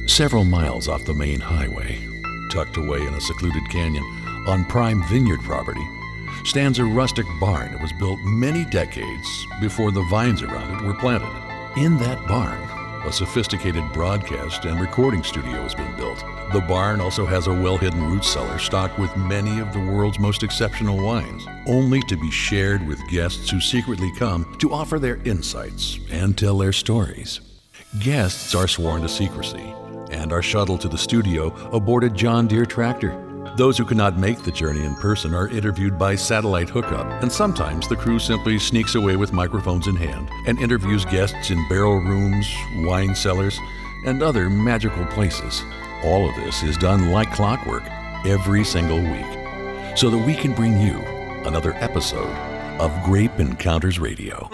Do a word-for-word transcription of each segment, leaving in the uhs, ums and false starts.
Several miles off the main highway, tucked away in a secluded canyon on prime vineyard property, stands a rustic barn that was built many decades before the vines around it were planted. In that barn, a sophisticated broadcast and recording studio has been built. The barn also has a well-hidden root cellar stocked with many of the world's most exceptional wines, only to be shared with guests who secretly come to offer their insights and tell their stories. Guests are sworn to secrecy and are shuttled to the studio aboard a John Deere tractor. Those who cannot make the journey in person are interviewed by satellite hookup, and sometimes the crew simply sneaks away with microphones in hand and interviews guests in barrel rooms, wine cellars, and other magical places. All of this is done like clockwork every single week, so that we can bring you another episode of Grape Encounters Radio.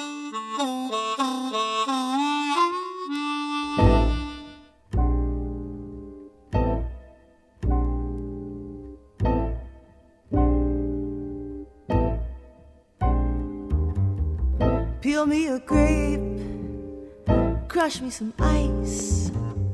Peel me a grape, crush me some ice,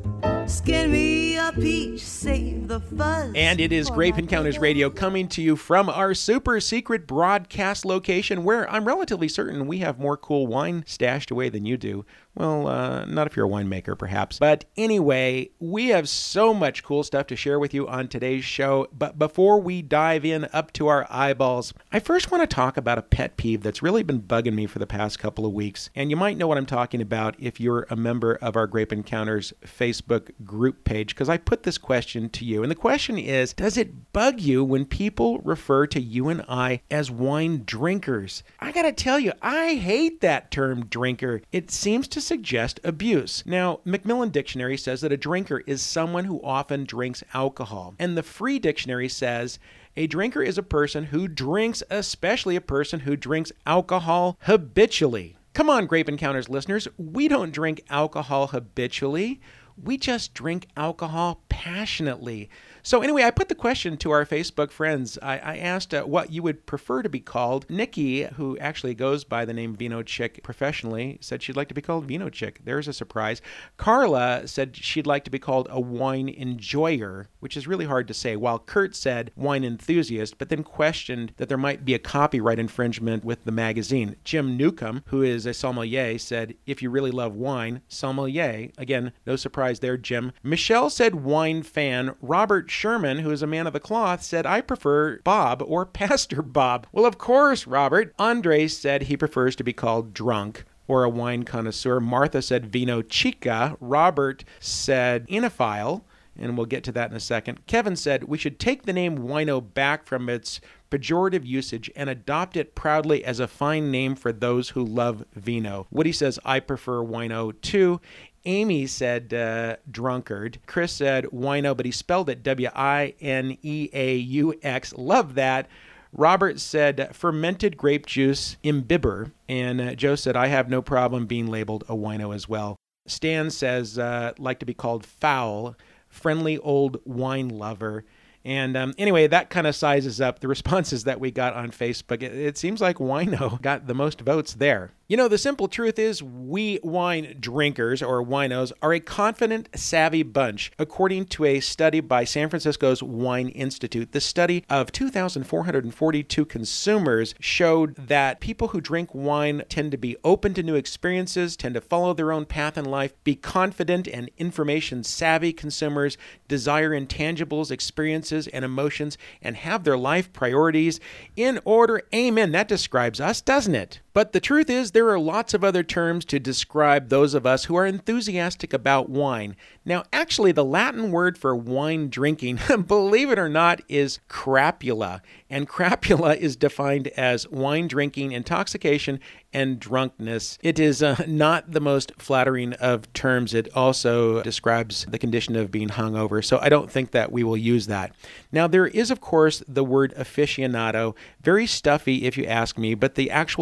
skin me a peach, save the fuzz. And it is Grape Encounters Radio coming to you from our super secret broadcast location where I'm relatively certain we have more cool wine stashed away than you do. Well, uh, not if you're a winemaker, perhaps. But anyway, we have so much cool stuff to share with you on today's show. But before we dive in up to our eyeballs, I first want to talk about a pet peeve that's really been bugging me for the past couple of weeks. And you might know what I'm talking about if you're a member of our Grape Encounters Facebook group page, because I put this question to you. And the question is, does it bug you when people refer to you and I as wine drinkers? I gotta tell you, I hate that term drinker. It seems to suggest abuse. Now, Macmillan Dictionary says that a drinker is someone who often drinks alcohol. And the Free Dictionary says a drinker is a person who drinks, especially a person who drinks alcohol habitually. Come on, Grape Encounters listeners, we don't drink alcohol habitually. We just drink alcohol passionately. So anyway, I put the question to our Facebook friends. I, I asked uh, what you would prefer to be called. Nikki, who actually goes by the name Vino Chick professionally, said she'd like to be called Vino Chick. There's a surprise. Carla said she'd like to be called a wine enjoyer, which is really hard to say, while Kurt said wine enthusiast, but then questioned that there might be a copyright infringement with the magazine. Jim Newcomb, who is a sommelier, said, if you really love wine, sommelier. Again, no surprise there, Jim. Michelle said wine fan. Robert Sherman, who is a man of the cloth, said, I prefer Bob or Pastor Bob. Well, of course, Robert. Andre said he prefers to be called drunk or a wine connoisseur. Martha said vino chica. Robert said enophile, and we'll get to that in a second. Kevin said we should take the name wino back from its pejorative usage and adopt it proudly as a fine name for those who love vino. Woody says, I prefer wino too. Amy said uh, drunkard. Chris said wino, but he spelled it W I N E A U X. Love that. Robert said fermented grape juice imbibber. And uh, Joe said, I have no problem being labeled a wino as well. Stan says, uh, like to be called foul, friendly old wine lover. And um, anyway, that kind of sizes up the responses that we got on Facebook. It, it seems like wino got the most votes there. You know, the simple truth is we wine drinkers, or winos, are a confident, savvy bunch, according to a study by San Francisco's Wine Institute. The study of two thousand four hundred forty-two consumers showed that people who drink wine tend to be open to new experiences, tend to follow their own path in life, be confident and information-savvy consumers, desire intangibles, experiences, and emotions, and have their life priorities in order. Amen. That describes us, doesn't it? But the truth is, there are lots of other terms to describe those of us who are enthusiastic about wine. Now, actually, the Latin word for wine drinking, believe it or not, is crapula. And crapula is defined as wine drinking, intoxication, and drunkenness. It is uh, not the most flattering of terms. It also describes the condition of being hungover. So I don't think that we will use that. Now, there is, of course, the word aficionado. Very stuffy, if you ask me, but the actual definition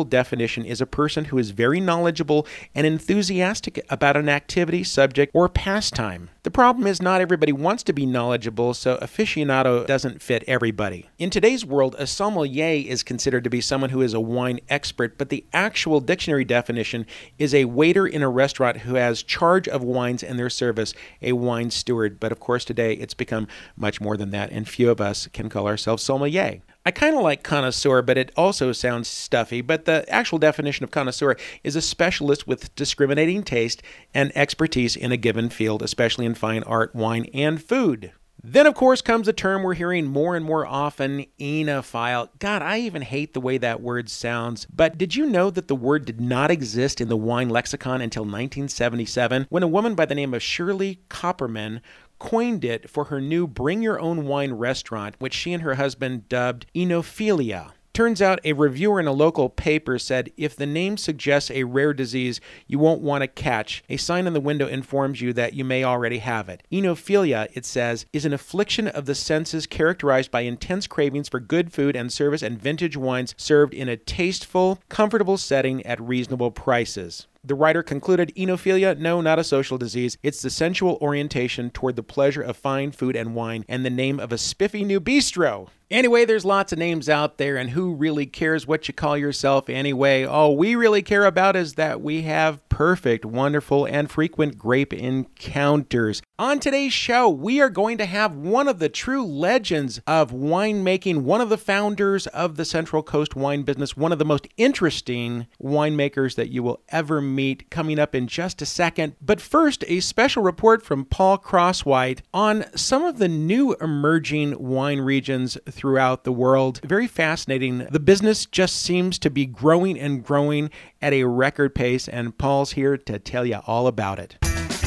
definition is a person who is very knowledgeable and enthusiastic about an activity, subject, or pastime. The problem is not everybody wants to be knowledgeable, so aficionado doesn't fit everybody. In today's world, a sommelier is considered to be someone who is a wine expert, but the actual dictionary definition is a waiter in a restaurant who has charge of wines and their service, a wine steward. But of course, today it's become much more than that, and few of us can call ourselves sommelier. I kind of like connoisseur, but it also sounds stuffy. But the actual definition of connoisseur is a specialist with discriminating taste and expertise in a given field, especially in fine art, wine, and food. Then, of course, comes a term we're hearing more and more often, enophile. God, I even hate the way that word sounds. But did you know that the word did not exist in the wine lexicon until nineteen seventy-seven, when a woman by the name of Shirley Copperman coined it for her new Bring Your Own Wine restaurant, which she and her husband dubbed Enophilia. Turns out a reviewer in a local paper said, if the name suggests a rare disease you won't want to catch, a sign on the window informs you that you may already have it. Enophilia, it says, is an affliction of the senses characterized by intense cravings for good food and service and vintage wines served in a tasteful, comfortable setting at reasonable prices. The writer concluded, enophilia, no, not a social disease. It's the sensual orientation toward the pleasure of fine food and wine and the name of a spiffy new bistro. Anyway, there's lots of names out there, and who really cares what you call yourself anyway? All we really care about is that we have perfect, wonderful, and frequent grape encounters. On today's show, we are going to have one of the true legends of winemaking, one of the founders of the Central Coast wine business, one of the most interesting winemakers that you will ever meet, coming up in just a second. But first, a special report from Paul Crosswhite on some of the new emerging wine regions throughout the world. Very fascinating. The business just seems to be growing and growing at a record pace, and Paul's here to tell you all about it.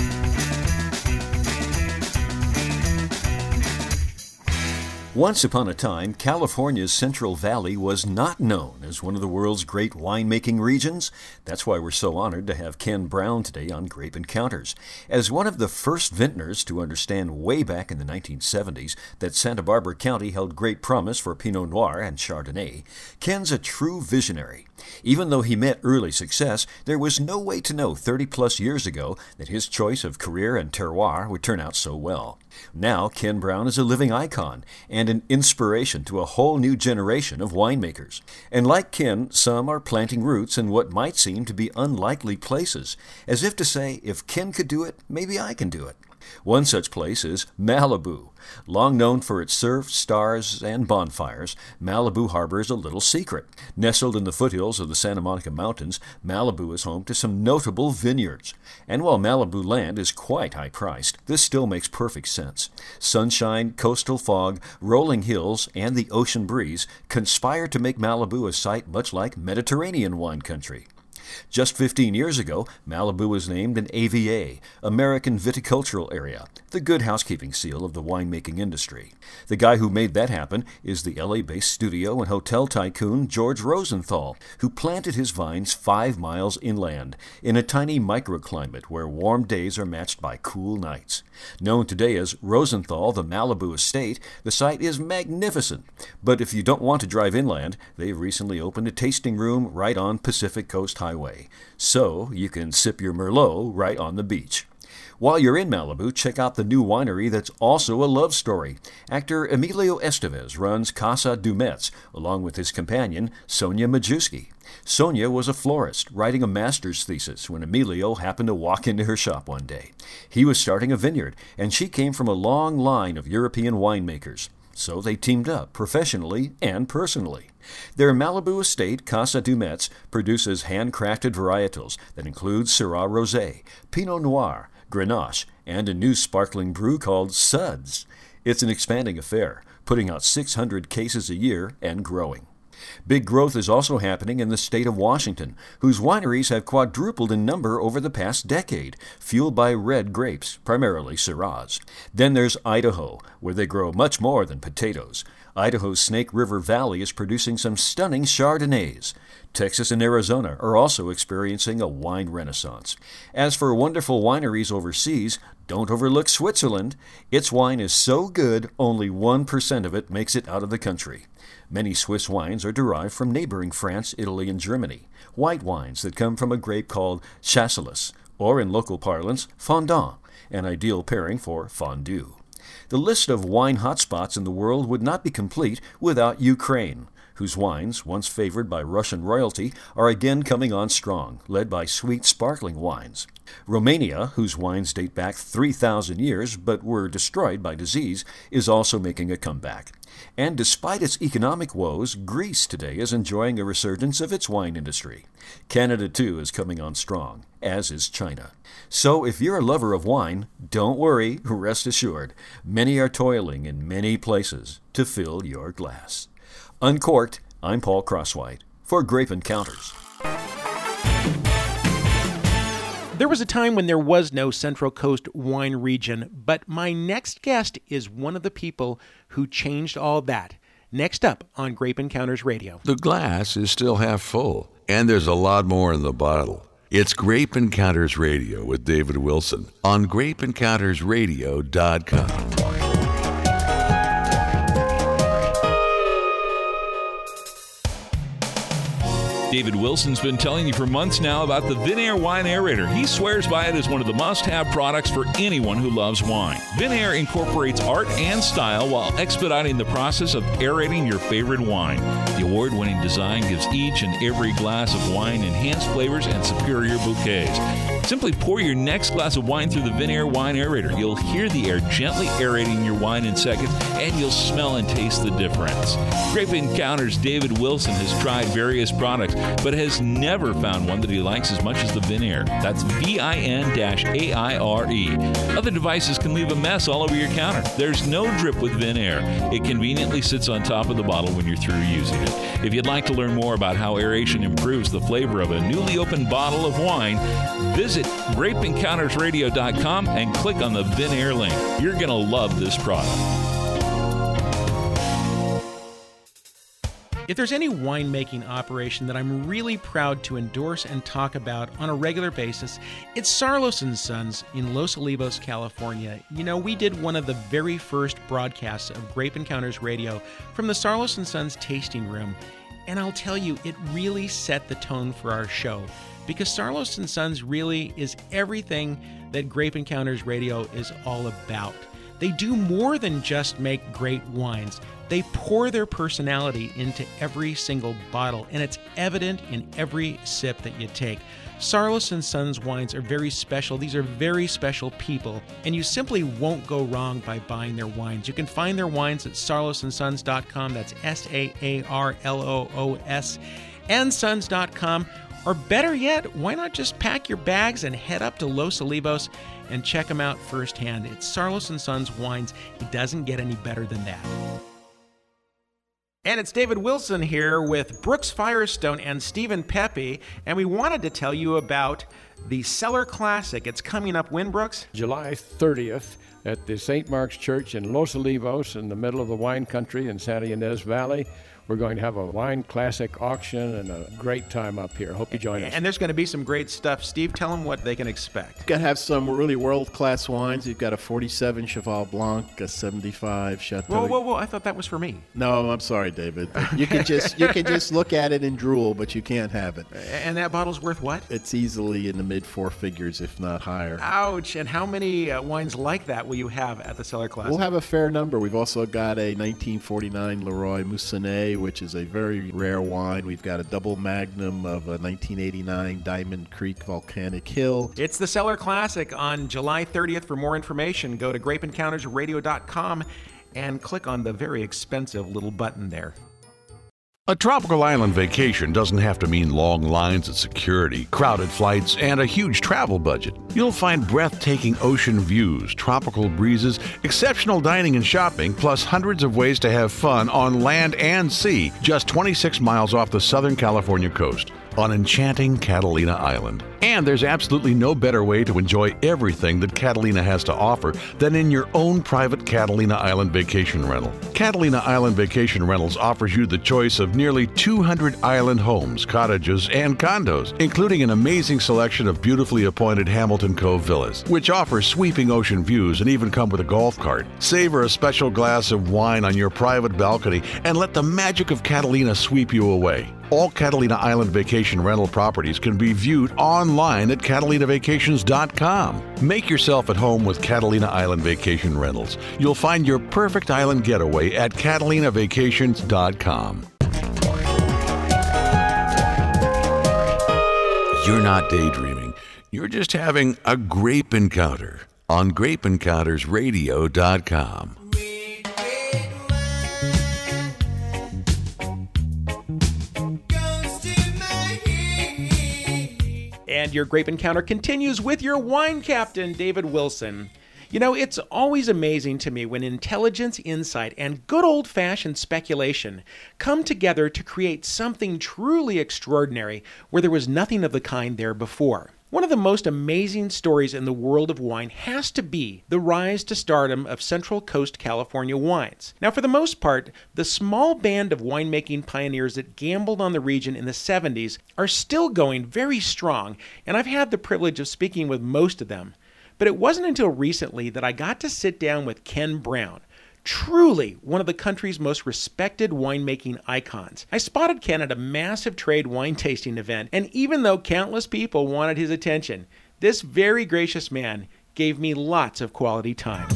Once upon a time, California's Central Valley was not known as one of the world's great winemaking regions. That's why we're so honored to have Ken Brown today on Grape Encounters. As one of the first vintners to understand way back in the nineteen seventies that Santa Barbara County held great promise for Pinot Noir and Chardonnay, Ken's a true visionary. Even though he met early success, there was no way to know thirty plus years ago that his choice of career and terroir would turn out so well. Now, Ken Brown is a living icon and an inspiration to a whole new generation of winemakers. And like Ken, some are planting roots in what might seem to be unlikely places, as if to say, if Ken could do it, maybe I can do it. One such place is Malibu. Long known for its surf, stars, and bonfires, Malibu harbors a little secret. Nestled in the foothills of the Santa Monica Mountains, Malibu is home to some notable vineyards. And while Malibu land is quite high-priced, this still makes perfect sense. Sunshine, coastal fog, rolling hills, and the ocean breeze conspire to make Malibu a site much like Mediterranean wine country. Just fifteen years ago, Malibu was named an A V A, American Viticultural Area, the good housekeeping seal of the winemaking industry. The guy who made that happen is the L A-based studio and hotel tycoon George Rosenthal, who planted his vines five miles inland, in a tiny microclimate where warm days are matched by cool nights. Known today as Rosenthal, the Malibu Estate, the site is magnificent. But if you don't want to drive inland, they've recently opened a tasting room right on Pacific Coast Highway, so you can sip your Merlot right on the beach. While you're in Malibu, check out the new winery that's also a love story. Actor Emilio Estevez runs Casa Dumetz, along with his companion, Sonia Majewski. Sonia was a florist, writing a master's thesis when Emilio happened to walk into her shop one day. He was starting a vineyard, and she came from a long line of European winemakers. So they teamed up professionally and personally. Their Malibu estate, Casa Dumetz, produces handcrafted varietals that include Syrah Rosé, Pinot Noir, Grenache, and a new sparkling brew called Suds. It's an expanding affair, putting out six hundred cases a year and growing. Big growth is also happening in the state of Washington, whose wineries have quadrupled in number over the past decade, fueled by red grapes, primarily Syrahs. Then there's Idaho, where they grow much more than potatoes. Idaho's Snake River Valley is producing some stunning Chardonnays. Texas and Arizona are also experiencing a wine renaissance. As for wonderful wineries overseas, don't overlook Switzerland. Its wine is so good, only one percent of it makes it out of the country. Many Swiss wines are derived from neighboring France, Italy, and Germany. White wines that come from a grape called Chasselas, or in local parlance, fondant, an ideal pairing for fondue. The list of wine hotspots in the world would not be complete without Ukraine, whose wines, once favored by Russian royalty, are again coming on strong, led by sweet sparkling wines. Romania, whose wines date back three thousand years but were destroyed by disease, is also making a comeback. And despite its economic woes, Greece today is enjoying a resurgence of its wine industry. Canada, too, is coming on strong, as is China. So if you're a lover of wine, don't worry, rest assured. Many are toiling in many places to fill your glass. Uncorked, I'm Paul Crosswhite for Grape Encounters. There was a time when there was no Central Coast wine region, but my next guest is one of the people who changed all that. Next up on Grape Encounters Radio. The glass is still half full, and there's a lot more in the bottle. It's Grape Encounters Radio with David Wilson on grape encounters radio dot com. David Wilson's been telling you for months now about the Vinair Wine Aerator. He swears by it as one of the must-have products for anyone who loves wine. Vinair incorporates art and style while expediting the process of aerating your favorite wine. The award-winning design gives each and every glass of wine enhanced flavors and superior bouquets. Simply pour your next glass of wine through the Vinair Wine Aerator. You'll hear the air gently aerating your wine in seconds, and you'll smell and taste the difference. Grape Encounters' David Wilson has tried various products, but has never found one that he likes as much as the Vinair. That's V I N A I R E. Other devices can leave a mess all over your counter. There's no drip with Vinair. It conveniently sits on top of the bottle when you're through using it. If you'd like to learn more about how aeration improves the flavor of a newly opened bottle of wine, visit grape encounters radio dot com and click on the Vinair link. You're going to love this product. If there's any winemaking operation that I'm really proud to endorse and talk about on a regular basis, it's Sarlos and Sons in Los Olivos, California. You know, we did one of the very first broadcasts of Grape Encounters Radio from the Sarlos and Sons tasting room, and I'll tell you, it really set the tone for our show, because Sarlos and Sons really is everything that Grape Encounters Radio is all about. They do more than just make great wines. They pour their personality into every single bottle, and it's evident in every sip that you take. Sarlos and Sons wines are very special. These are very special people, and you simply won't go wrong by buying their wines. You can find their wines at sarlos and sons dot com. That's S A A R L O O S and sons dot com. Or better yet, why not just pack your bags and head up to Los Olivos and check them out firsthand. It's Sarlos and Sons wines. It doesn't get any better than that. And it's David Wilson here with Brooks Firestone and Stephen Pepe, and we wanted to tell you about the Cellar Classic. It's coming up when, Brooks? July thirtieth at the Saint Mark's Church in Los Olivos in the middle of the wine country in Santa Ynez Valley. We're going to have a wine classic auction and a great time up here. Hope you join us. And there's going to be some great stuff. Steve, tell them what they can expect. Going to have some really world-class wines. You've got a forty-seven Cheval Blanc, a seventy-five Chateau. Whoa, whoa, whoa! I thought that was for me. No, I'm sorry, David. You can just you can just look at it and drool, but you can't have it. And that bottle's worth what? It's easily in the mid four figures, if not higher. Ouch! And how many uh, wines like that will you have at the Cellar Classic? We'll have a fair number. We've also got a nineteen forty-nine Leroy Moussanet, which is a very rare wine. We've got a double magnum of a nineteen eighty-nine Diamond Creek Volcanic Hill. It's the Cellar Classic on July thirtieth. For more information, go to grape encounters radio dot com and click on the very expensive little button there. A tropical island vacation doesn't have to mean long lines at security, crowded flights, and a huge travel budget. You'll find breathtaking ocean views, tropical breezes, exceptional dining and shopping, plus hundreds of ways to have fun on land and sea, just twenty-six miles off the Southern California coast. on enchanting Catalina Island. And there's absolutely no better way to enjoy everything that Catalina has to offer than in your own private Catalina Island vacation rental. Catalina Island Vacation Rentals offers you the choice of nearly two hundred island homes, cottages, and condos, including an amazing selection of beautifully appointed Hamilton Cove villas, which offer sweeping ocean views and even come with a golf cart. Savor a special glass of wine on your private balcony and let the magic of Catalina sweep you away. All Catalina Island Vacation rental properties can be viewed online at catalina vacations dot com. Make yourself at home with Catalina Island Vacation Rentals. You'll find your perfect island getaway at catalina vacations dot com. You're not daydreaming. You're just having a grape encounter on grape encounters radio dot com. And your grape encounter continues with your wine captain, David Wilson. You know, it's always amazing to me when intelligence, insight, and good old-fashioned speculation come together to create something truly extraordinary where there was nothing of the kind there before. One of the most amazing stories in the world of wine has to be the rise to stardom of Central Coast California wines. Now, for the most part, the small band of winemaking pioneers that gambled on the region in the seventies are still going very strong, and I've had the privilege of speaking with most of them. But it wasn't until recently that I got to sit down with Ken Brown, truly one of the country's most respected winemaking icons. I spotted Ken at a massive trade wine tasting event, and even though countless people wanted his attention, this very gracious man gave me lots of quality time.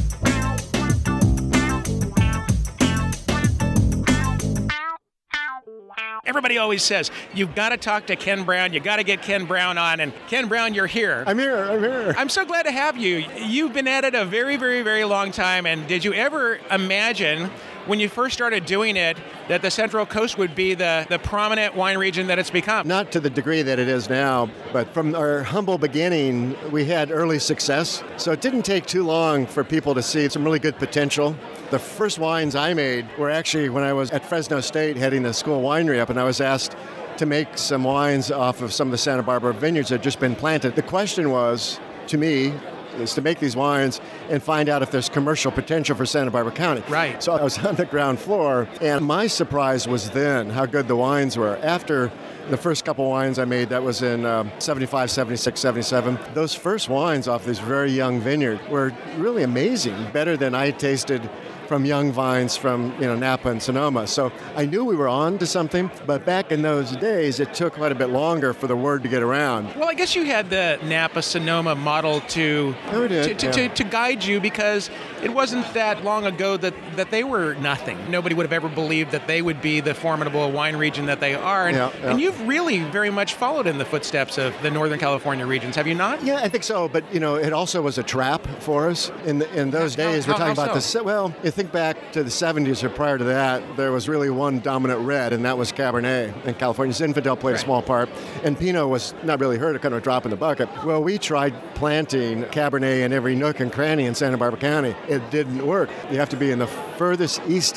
Everybody always says, you've got to talk to Ken Brown, you got to get Ken Brown on, and Ken Brown, you're here. I'm here, I'm here. I'm so glad to have you. You've been at it a very, very, very long time, and did you ever imagine when you first started doing it that the Central Coast would be the, the prominent wine region that it's become? Not to the degree that it is now, but from our humble beginning, we had early success. So it didn't take too long for people to see some really good potential. The first wines I made were actually when I was at Fresno State heading the school winery up, and I was asked to make some wines off of some of the Santa Barbara vineyards that had just been planted. The question was, to me, is to make these wines and find out if there's commercial potential for Santa Barbara County. Right. So I was on the ground floor, and my surprise was then how good the wines were. After the first couple wines I made, that was in um, seventy-five, seventy-six, seventy-seven, those first wines off this very young vineyard were really amazing, better than I tasted from young vines from, you know, Napa and Sonoma. So I knew we were on to something, but back in those days, it took quite a bit longer for the word to get around. Well, I guess you had the Napa Sonoma model to Oh, we did, to, to, yeah. to, to guide you, because it wasn't that long ago that, that they were nothing. Nobody would have ever believed that they would be the formidable wine region that they are. And, Yeah, yeah. and you've really very much followed in the footsteps of the Northern California regions, have you not? Yeah, I think so, but you know, it also was a trap for us in the, in those How- days. how- We're talking how about the so? se- well, you think back to the seventies or prior to that, there was really one dominant red, and that was Cabernet. And California Zinfandel played Right. a small part, and Pinot was not really heard, kind of a drop in the bucket. Well, we tried planting Cabernet in every nook and cranny in Santa Barbara County. It didn't work. You have to be in the furthest east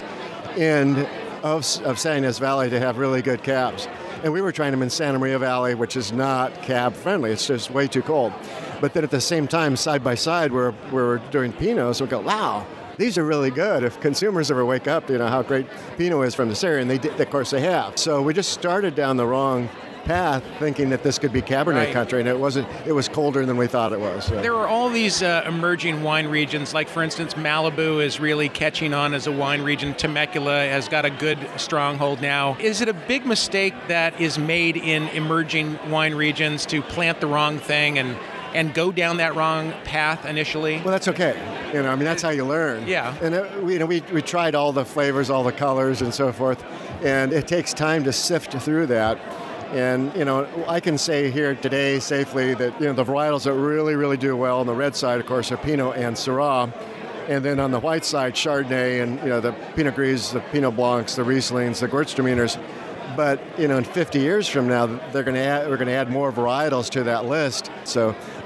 end of, of San Ynez Valley to have really good cabs. And we were trying them in Santa Maria Valley, which is not cab friendly. It's just way too cold. But then at the same time, side by side, we're, we're doing Pinots, we go, wow, these are really good. If consumers ever wake up, you know, how great Pinot is from this area, and they did, of course they have. So we just started down the wrong path thinking that this could be Cabernet Right. country, and it wasn't. It was colder than we thought it was. So. There are all these uh, emerging wine regions, like, for instance, Malibu is really catching on as a wine region. Temecula has got a good stronghold now. Is it a big mistake that is made in emerging wine regions to plant the wrong thing and, and go down that wrong path initially? Well, that's okay. You know, I mean, that's how you learn. Yeah. And it, we, you know, we we tried all the flavors, all the colors, and so forth, and it takes time to sift through that. And, you know, I can say here today safely that, you know, the varietals that really, really do well on the red side, of course, are Pinot and Syrah. And then on the white side, Chardonnay and, you know, the Pinot Gris, the Pinot Blancs, the Rieslings, the Gewürztraminers. But, you know, in fifty years from now, they're going to add, we're going to add more varietals to that list. So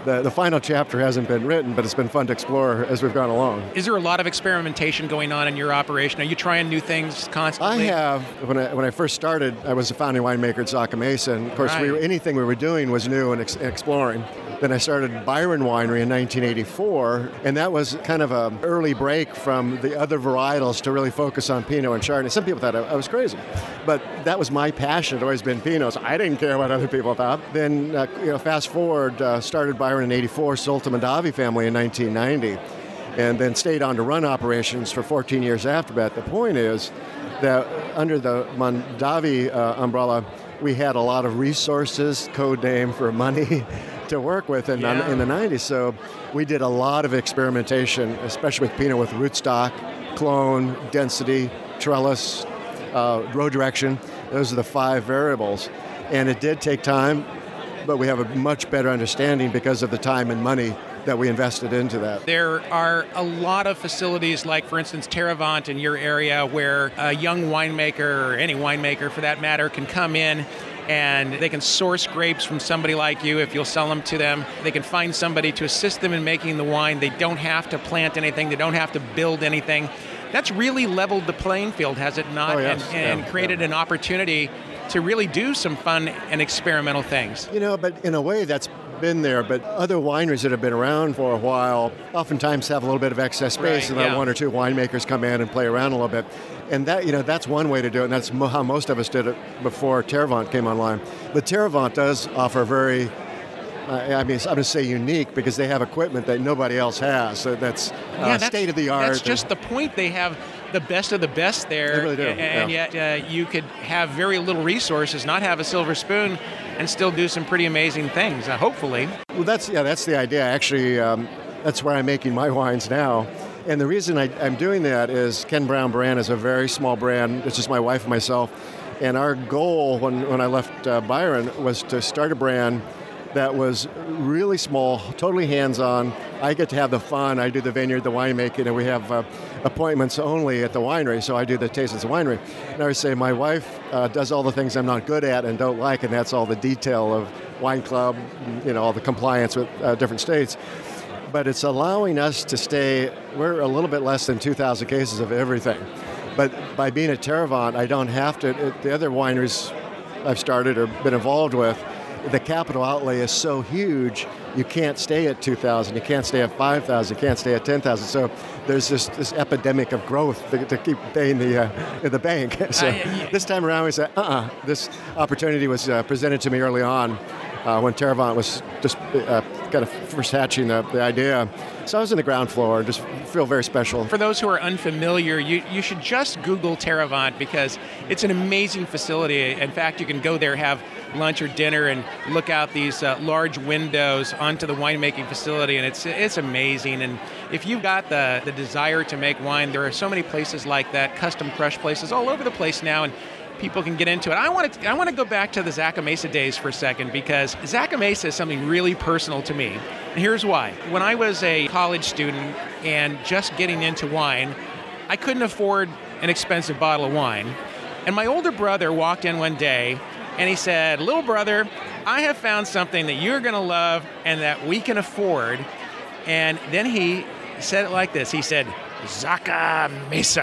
the, the final chapter hasn't been written, but it's been fun to explore as we've gone along. Is there a lot of experimentation going on in your operation? Are you trying new things constantly? I have. When I, when I first started, I was a founding winemaker at Zaca Mesa, and of course, Right. we were, anything we were doing was new and, ex- and exploring. Then I started Byron Winery in nineteen eighty-four, and that was kind of an early break from the other varietals to really focus on Pinot and Chardonnay. Some people thought I, I was crazy, but that was my passion. It had always been Pinot, so I didn't care what other people thought. Then, uh, you know, fast forward, uh, started Byron in eighty-four, sold to Mondavi family in nineteen ninety, and then stayed on to run operations for fourteen years after that. The point is that under the Mondavi uh, umbrella, we had a lot of resources, code name for money, to work with in, Yeah. in the nineties. So we did a lot of experimentation, especially with Pinot, with rootstock, clone, density, trellis, uh, row direction. Those are the five variables. And it did take time, but we have a much better understanding because of the time and money that we invested into that. There are a lot of facilities like, for instance, Terravant in your area where a young winemaker, or any winemaker for that matter, can come in and they can source grapes from somebody like you if you'll sell them to them. They can find somebody to assist them in making the wine. They don't have to plant anything. They don't have to build anything. That's really leveled the playing field, has it not? Oh, yes. And, and Yeah, created yeah. an opportunity to really do some fun and experimental things. You know, but in a way that's been there, but other wineries that have been around for a while oftentimes have a little bit of excess space, Right, and then yeah. one or two winemakers come in and play around a little bit. And that, you know, that's one way to do it, and that's mo- how most of us did it before Terravant came online. But Terravant does offer very, uh, I mean, I'm going to say unique, because they have equipment that nobody else has. So that's, uh, Yeah, that's state of the art. That's just the point. They have the best of the best there, They really do, and yeah. yet uh, you could have very little resources, not have a silver spoon, and still do some pretty amazing things. Uh, hopefully, Well, that's yeah, that's the idea. Actually, um, that's where I'm making my wines now. And the reason I, I'm doing that is Ken Brown brand is a very small brand. It's just my wife and myself. And our goal when, when I left uh, Byron was to start a brand that was really small, totally hands-on. I get to have the fun. I do the vineyard, the winemaking, and we have uh, appointments only at the winery, so I do the tastings at the winery. And I would say my wife uh, does all the things I'm not good at and don't like, and that's all the detail of wine club, you know, all the compliance with uh, different states. But it's allowing us to stay, we're a little bit less than two thousand cases of everything. But by being at Terravant, I don't have to, it, the other wineries I've started or been involved with, the capital outlay is so huge, you can't stay at two thousand, you can't stay at five thousand, you can't stay at ten thousand. So there's this, this epidemic of growth to, to keep paying the uh, in the bank. So Uh, yeah. this time around we said, uh-uh, this opportunity was uh, presented to me early on uh, when Terravant was just uh, kind of first hatching the, the idea. So I was in the ground floor, just feel very special. for those who are unfamiliar, you, you should just Google Terravant, because it's an amazing facility. In fact, you can go there, have lunch or dinner, and look out these uh, large windows onto the winemaking facility, and it's it's amazing. And if you've got the, the desire to make wine, there are so many places like that, custom crush places all over the place now, and people can get into it. I want to I want to go back to the Zaca Mesa days for a second, because Zaca Mesa is something really personal to me. And here's why. When I was a college student and just getting into wine, I couldn't afford an expensive bottle of wine. And my older brother walked in one day and he said, "Little brother, I have found something that you're going to love and that we can afford." And then he said it like this. He said, "Zaca Mesa."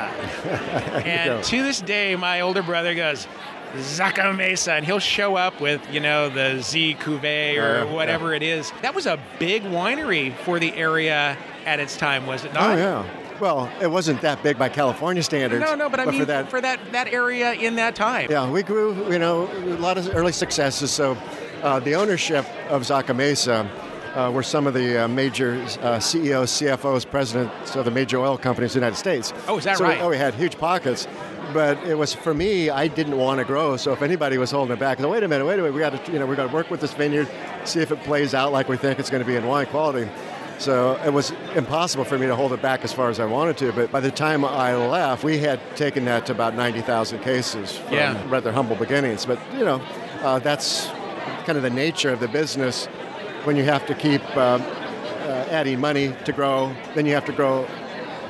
And to this day, my older brother goes, "Zaca Mesa," and he'll show up with, you know, the Z Cuvée or Yeah, whatever yeah. it is. That was a big winery for the area at its time, was it not? Oh, yeah. Well, it wasn't that big by California standards. No, no, but I mean for that, for that, that area in that time. yeah, we grew, you know, a lot of early successes. So uh, the ownership of Zaca Mesa uh, were some of the uh, major uh, C E Os, C F Os, presidents of the major oil companies in the United States. Oh, is that so, right? Oh, we had huge pockets. But it was, for me, I didn't want to grow. So if anybody was holding it back, I said, wait a minute, wait a minute, we got to, you know, we got to work with this vineyard, see if it plays out like we think it's going to be in wine quality. So it was impossible for me to hold it back as far as I wanted to. But by the time I left, we had taken that to about ninety thousand cases from Yeah. rather humble beginnings. But, you know, uh, that's kind of the nature of the business. When you have to keep uh, uh, adding money to grow, then you have to grow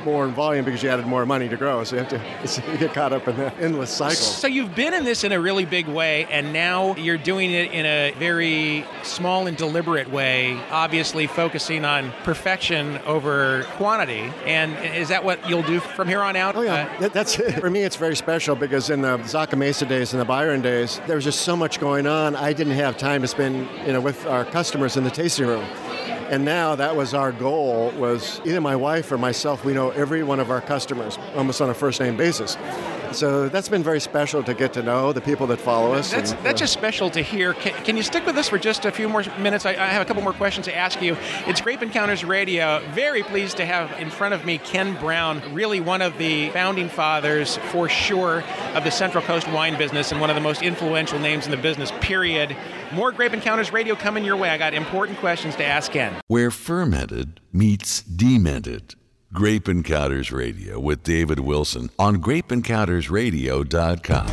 more in volume because you added more money to grow. So you have to you get caught up in the endless cycle. So you've been in this in a really big way, and now you're doing it in a very small and deliberate way, obviously focusing on perfection over quantity. And is that what you'll do from here on out? Oh, yeah. Uh, That's for me, it's very special because in the Zaca Mesa days and the Byron days, there was just so much going on. I didn't have time to spend, you know, with our customers in the tasting room. And now that was our goal, was either my wife or myself, we know every one of our customers almost on a first name basis. So that's been very special to get to know the people that follow us. That's, and, that's uh, just special to hear. Can, can you stick with us for just a few more minutes? I, I have a couple more questions to ask you. It's Grape Encounters Radio. Very pleased to have in front of me Ken Brown, really one of the founding fathers, for sure, of the Central Coast wine business and one of the most influential names in the business, period. More Grape Encounters Radio coming your way. I got important questions to ask Ken. Where fermented meets demented. Grape Encounters Radio with David Wilson on grape encounters radio dot com.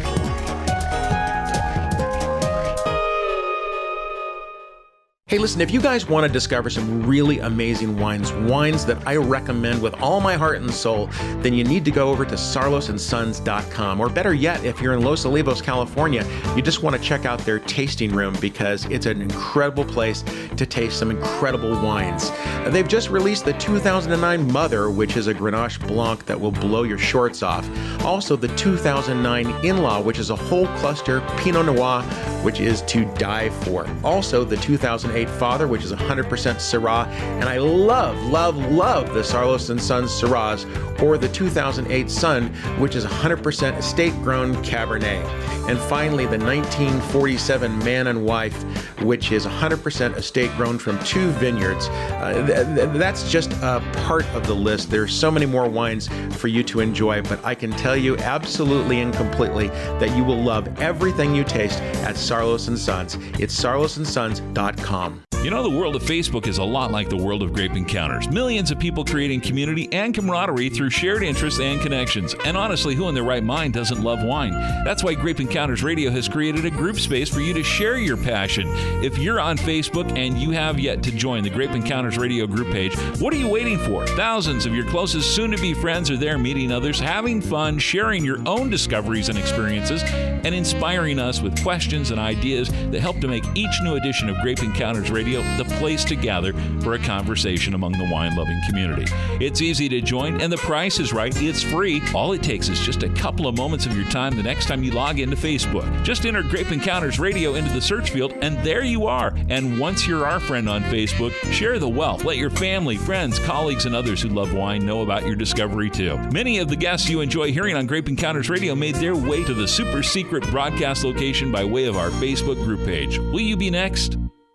Hey, listen, if you guys want to discover some really amazing wines, wines that I recommend with all my heart and soul, then you need to go over to sarlos and sons dot com. Or better yet, if you're in Los Olivos, California, you just want to check out their tasting room because it's an incredible place to taste some incredible wines. They've just released the two thousand nine Mother, which is a Grenache Blanc that will blow your shorts off. Also, the two thousand nine In-Law, which is a whole cluster Pinot Noir, which is to die for. Also, the two thousand eight Father, which is one hundred percent Syrah, and I love, love, love the Sarlos and Sons Syrahs, or the two thousand eight Sun, which is one hundred percent estate-grown Cabernet. And finally, the nineteen forty-seven Man and Wife, which is one hundred percent estate-grown from two vineyards. Uh, th- th- that's just a part of the list. There's so many more wines for you to enjoy, but I can tell you absolutely and completely that you will love everything you taste at Sarlos and Sons. It's sarlos and sons dot com. You know, the world of Facebook is a lot like the world of Grape Encounters. Millions of people creating community and camaraderie through shared interests and connections. And honestly, who in their right mind doesn't love wine? That's why Grape Encounters Radio has created a group space for you to share your passion. If you're on Facebook and you have yet to join the Grape Encounters Radio group page, what are you waiting for? Thousands of your closest soon-to-be friends are there meeting others, having fun, sharing your own discoveries and experiences, and inspiring us with questions and ideas that help to make each new edition of Grape Encounters Radio the place to gather for a conversation among the wine-loving community. It's easy to join, and the price is right. It's free. All it takes is just a couple of moments of your time the next time you log into Facebook. Just enter Grape Encounters Radio into the search field, and there you are. And once you're our friend on Facebook, share the wealth. Let your family, friends, colleagues, and others who love wine know about your discovery, too. Many of the guests you enjoy hearing on Grape Encounters Radio made their way to the super secret broadcast location by way of our Facebook group page. Will you be next?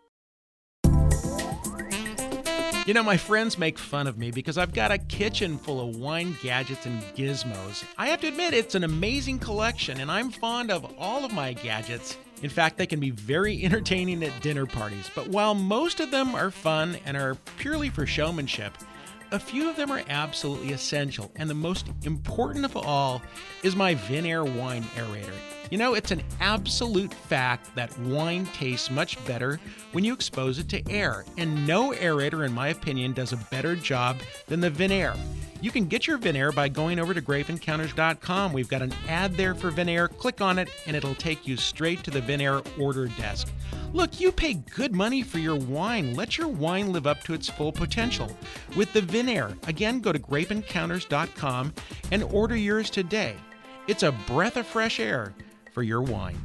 You know, my friends make fun of me because I've got a kitchen full of wine gadgets and gizmos. I have to admit, it's an amazing collection, and I'm fond of all of my gadgets. In fact, they can be very entertaining at dinner parties. But while most of them are fun and are purely for showmanship, a few of them are absolutely essential, and the most important of all is my Vinair wine aerator. You know, it's an absolute fact that wine tastes much better when you expose it to air, and no aerator, in my opinion, does a better job than the Vinair. You can get your Vinair by going over to grape encounters dot com. We've got an ad there for Vinair. Click on it, and it'll take you straight to the Vinair order desk. Look, you pay good money for your wine. Let your wine live up to its full potential with the Vinair. Again, go to grape encounters dot com and order yours today. It's a breath of fresh air for your wine.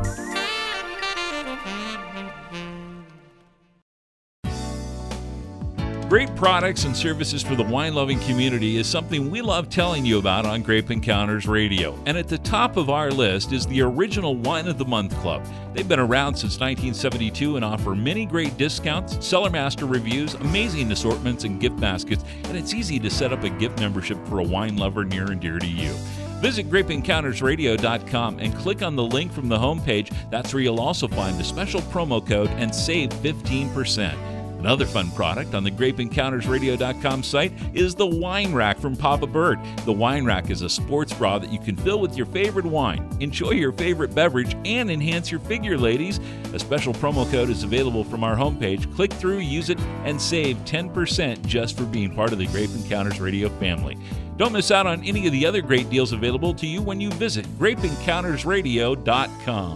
Great products and services for the wine-loving community is something we love telling you about on Grape Encounters Radio. And at the top of our list is the Original Wine of the Month Club. They've been around since nineteen seventy-two and offer many great discounts, Cellar Master reviews, amazing assortments, and gift baskets. And it's easy to set up a gift membership for a wine lover near and dear to you. Visit grape encounters radio dot com and click on the link from the homepage. That's where you'll also find the special promo code and save fifteen percent. Another fun product on the grape encounters radio dot com site is the Wine Rack from Papa Bird. The Wine Rack is a sports bra that you can fill with your favorite wine. Enjoy your favorite beverage and enhance your figure, ladies. A special promo code is available from our homepage. Click through, use it, and save ten percent just for being part of the Grape Encounters Radio family. Don't miss out on any of the other great deals available to you when you visit grape encounters radio dot com.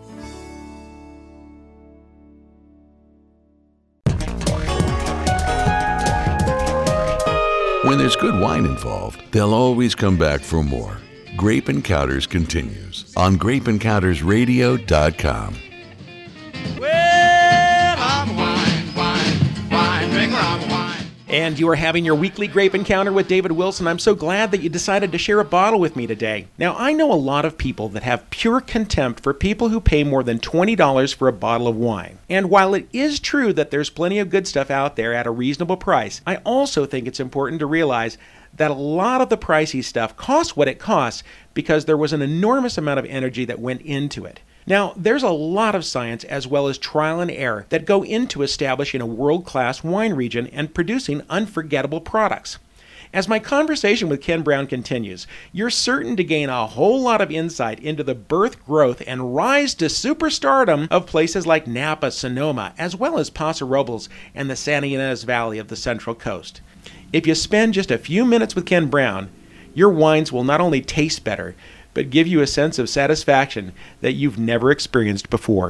When there's good wine involved, they'll always come back for more. Grape Encounters continues on grape encounters radio dot com. Well, I'm wine, wine, wine, drinker, I'm wine. And you are having your weekly Grape Encounter with David Wilson. I'm so glad that you decided to share a bottle with me today. Now, I know a lot of people that have pure contempt for people who pay more than twenty dollars for a bottle of wine. And while it is true that there's plenty of good stuff out there at a reasonable price, I also think it's important to realize that a lot of the pricey stuff costs what it costs because there was an enormous amount of energy that went into it. Now, there's a lot of science as well as trial and error that go into establishing a world-class wine region and producing unforgettable products. As my conversation with Ken Brown continues, you're certain to gain a whole lot of insight into the birth, growth, and rise to superstardom of places like Napa, Sonoma, as well as Paso Robles and the Santa Ynez Valley of the Central Coast. If you spend just a few minutes with Ken Brown, your wines will not only taste better, but give you a sense of satisfaction that you've never experienced before.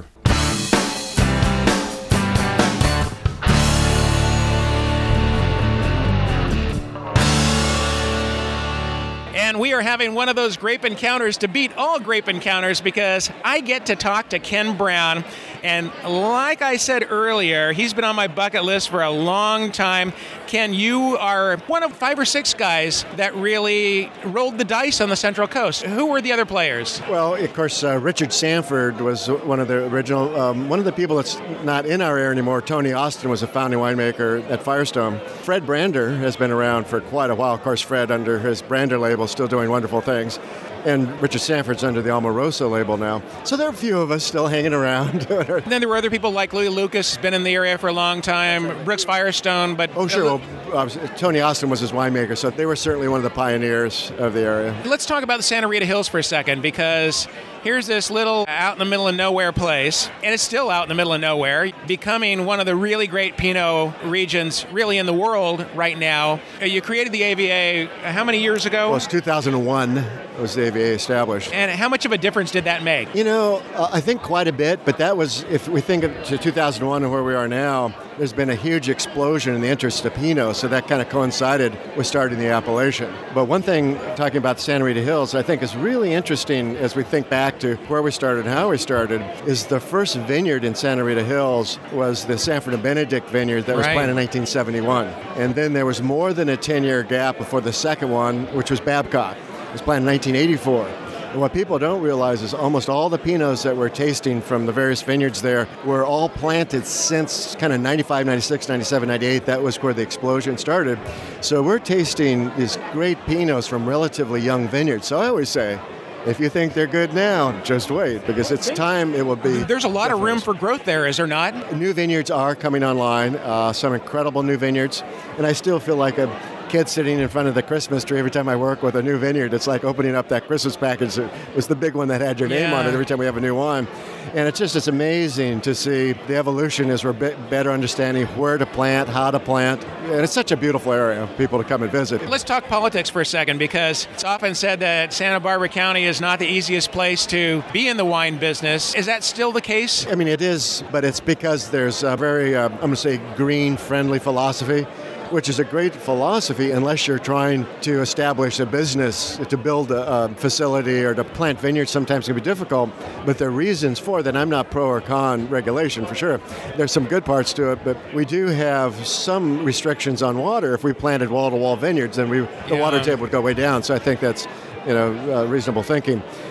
And we are having one of those grape encounters to beat all grape encounters because I get to talk to Ken Brown. And like I said earlier, he's been on my bucket list for a long time. Ken, you are one of five or six guys that really rolled the dice on the Central Coast. Who were the other players? Well, of course, uh, Richard Sanford was one of the original, um, one of the people that's not in our area anymore. Tony Austin was a founding winemaker at Firestone. Fred Brander has been around for quite a while. Of course, Fred, under his Brander label, still doing wonderful things. And Richard Sanford's under the Almarosa label now. So there are a few of us still hanging around. And then there were other people like Louis Lucas, has been in the area for a long time, Brooks Firestone, but... Oh, sure. Well, uh, Tony Austin was his winemaker, so they were certainly one of the pioneers of the area. Let's talk about the Santa Rita Hills for a second, because here's this little out in the middle of nowhere place, and it's still out in the middle of nowhere, becoming one of the really great Pinot regions really in the world right now. You created the A V A how many years ago? Well, it's two thousand one was the A V A established. And how much of a difference did that make? You know, uh, I think quite a bit, but that was, if we think of to two thousand one and where we are now, there's been a huge explosion in the interest of Pinot, so that kind of coincided with starting the appellation. But one thing, talking about the Santa Rita Hills, I think is really interesting as we think back to where we started and how we started, is the first vineyard in Santa Rita Hills was the Sanford and Benedict vineyard that was Right. planted in nineteen seventy-one. And then there was more than a ten-year gap before the second one, which was Babcock. It was planted in nineteen eighty-four. And what people don't realize is almost all the Pinots that we're tasting from the various vineyards there were all planted since kind of ninety-five, ninety-six, ninety-seven, ninety-eight. That was where the explosion started. So we're tasting these great Pinots from relatively young vineyards. So I always say, if you think they're good now, just wait, because it's time it will be. There's a lot of room for growth there, is there not? New vineyards are coming online, uh, some incredible new vineyards, and I still feel like a kid sitting in front of the Christmas tree every time I work with a new vineyard. It's like opening up that Christmas package. It was the big one that had your name Yeah. on it every time we have a new wine. And it's just, it's amazing to see the evolution as we're be- better understanding where to plant, how to plant. And it's such a beautiful area for people to come and visit. Let's talk politics for a second, because it's often said that Santa Barbara County is not the easiest place to be in the wine business. Is that still the case? I mean, it is, but it's because there's a very, uh, I'm going to say, green-friendly philosophy, which is a great philosophy unless you're trying to establish a business, to build a, a facility or to plant vineyards. Sometimes it can be difficult, but there are reasons for that. I'm not pro or con regulation for sure. There's some good parts to it, but we do have some restrictions on water. If we planted wall-to-wall vineyards, then we, the Yeah. water table would go way down. So I think that's, you know, uh, reasonable thinking.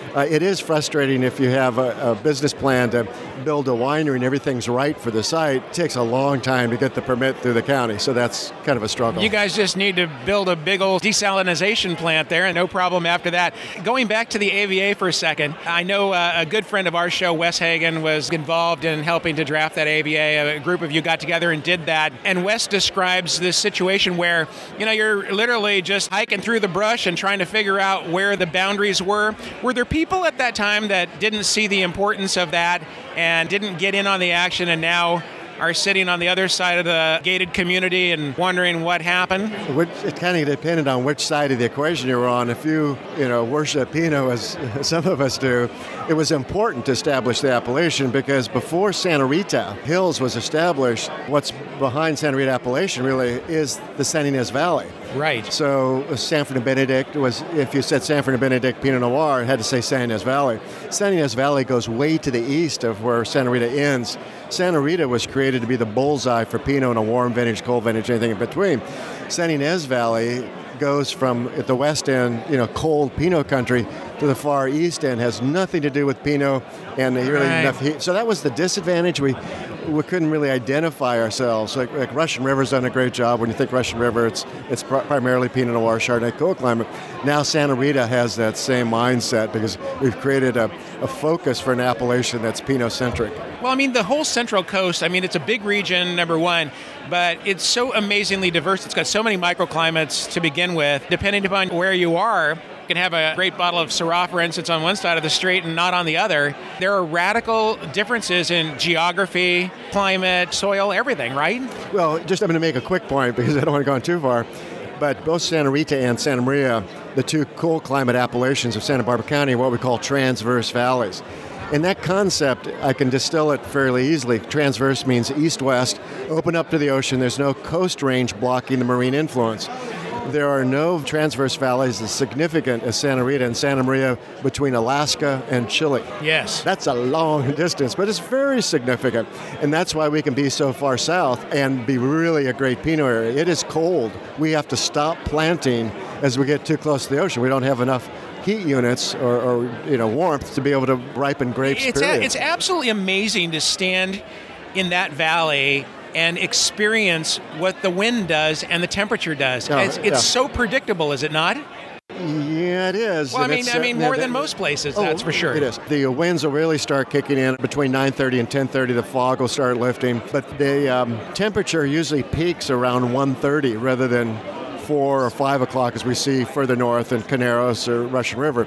Uh, it is frustrating if you have a, a business plan to build a winery and everything's right for the site. It takes a long time to get the permit through the county, so that's kind of a struggle. You guys just need to build a big old desalinization plant there, and no problem after that. Going back to the A V A for a second, I know uh, a good friend of our show, Wes Hagen, was involved in helping to draft that A V A. A group of you got together and did that, and Wes describes this situation where, you know, you're literally just hiking through the brush and trying to figure out where the boundaries were. Were there people at that time that didn't see the importance of that and didn't get in on the action and now are sitting on the other side of the gated community and wondering what happened? It kind of depended on which side of the equation you were on. If you, you know, worship Pinot, as some of us do, it was important to establish the appellation because before Santa Rita Hills was established, what's behind Santa Rita appellation really is the San Ynez Valley. Right. So Sanford and Benedict was, if you said Sanford and Benedict Pinot Noir, it had to say San Ynez Valley. San Ynez Valley goes way to the east of where Santa Rita ends. Santa Rita was created to be the bullseye for Pinot in a warm vintage, cold vintage, anything in between. San Ynez Valley goes from at the west end, you know, cold Pinot country, to the far east end, has nothing to do with Pinot and really right. enough heat. So that was the disadvantage. We we couldn't really identify ourselves. Like, like Russian River's done a great job. When you think Russian River, it's it's pr- primarily Pinot Noir, Chardonnay, cold climate. Now Santa Rita has that same mindset because we've created a, a focus for an appellation that's Pinot-centric. Well, I mean, the whole Central Coast, I mean, it's a big region, number one, but it's so amazingly diverse. It's got so many microclimates to begin with. Depending upon where you are, you can have a great bottle of Syrah, for instance, on one side of the street and not on the other. There are radical differences in geography, climate, soil, everything, right? Well, just I'm going to make a quick point because I don't want to go on too far. But both Santa Rita and Santa Maria, the two cold climate appellations of Santa Barbara County, are what we call transverse valleys. In that concept, I can distill it fairly easily. Transverse means east-west, open up to the ocean. There's no coast range blocking the marine influence. There are no transverse valleys as significant as Santa Rita and Santa Maria between Alaska and Chile. Yes. That's a long distance, but it's very significant. And that's why we can be so far south and be really a great Pinot area. It is cold. We have to stop planting as we get too close to the ocean. We don't have enough heat units or, or you know warmth to be able to ripen grapes. It's, period. a, it's absolutely amazing to stand in that valley and experience what the wind does and the temperature does. Oh, it's it's yeah. so predictable, is it not? Yeah, it is. Well, I And mean, it's, I uh, mean yeah, more that- than most places, Oh, that's for sure. It is. The winds will really start kicking in between nine thirty and ten thirty. The fog will start lifting, but the um, temperature usually peaks around one thirty rather than four or five o'clock as we see further north in Caneros or Russian River.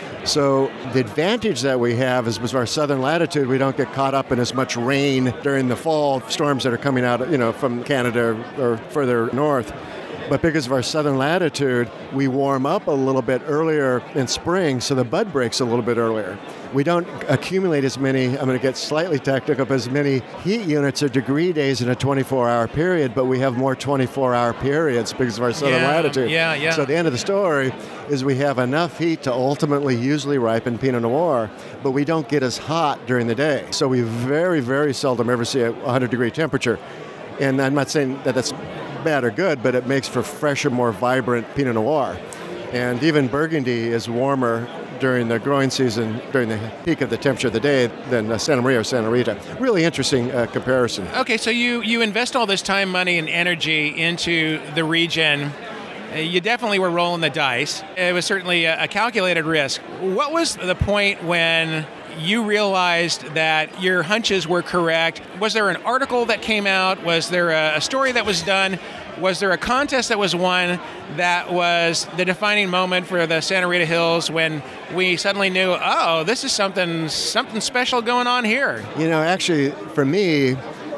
So the advantage that we have is with our southern latitude, we don't get caught up in as much rain during the fall storms that are coming out, you know, from Canada or further north. But because of our southern latitude, we warm up a little bit earlier in spring, so the bud breaks a little bit earlier. We don't accumulate as many, I'm going to get slightly technical, but as many heat units or degree days in a twenty-four hour period, but we have more twenty-four hour periods because of our southern Yeah, latitude. yeah, yeah. So the end of the story is we have enough heat to ultimately usually ripen Pinot Noir, but we don't get as hot during the day. So we very, very seldom ever see a one hundred degree temperature. And I'm not saying that that's bad or good, but it makes for fresher, more vibrant Pinot Noir. And even Burgundy is warmer during the growing season, during the peak of the temperature of the day, than uh, Santa Maria or Santa Rita. Really interesting uh, comparison. Okay, so you, you invest all this time, money, and energy into the region. Uh, You definitely were rolling the dice. It was certainly a, a calculated risk. What was the point when you realized that your hunches were correct? Was there an article that came out? Was there a, a story that was done? Was there a contest that was won that was the defining moment for the Santa Rita Hills when we suddenly knew, oh, this is something something special going on here? You know, actually, for me,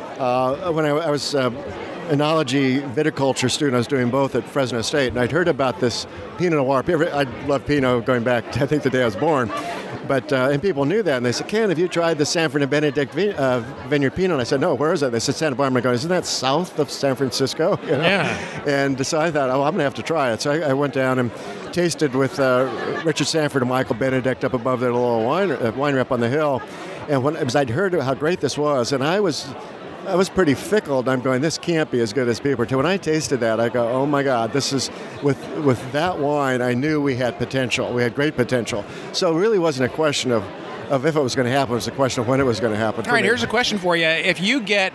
uh, when I, I was uh, enology viticulture student, I was doing both at Fresno State, and I'd heard about this Pinot Noir. I love Pinot going back to, I think, the day I was born. But uh, and people knew that, and they said, Ken, have you tried the Sanford and Benedict vi- uh, Vineyard Pinot? And I said, no, where is it? They said, Santa Barbara. Going, isn't that south of San Francisco? You know? Yeah. And so I thought, oh, I'm going to have to try it. So I, I went down and tasted with uh, Richard Sanford and Michael Benedict up above their little wine, uh, winery up on the hill. And when, because I'd heard how great this was, and I was I was pretty fickle, and I'm going, this can't be as good as people are. When I tasted that, I go, oh my God, this is, with with that wine, I knew we had potential. We had great potential. So it really wasn't a question of, of if it was going to happen, it was a question of when it was going to happen. All right, me. here's a question for you. If you get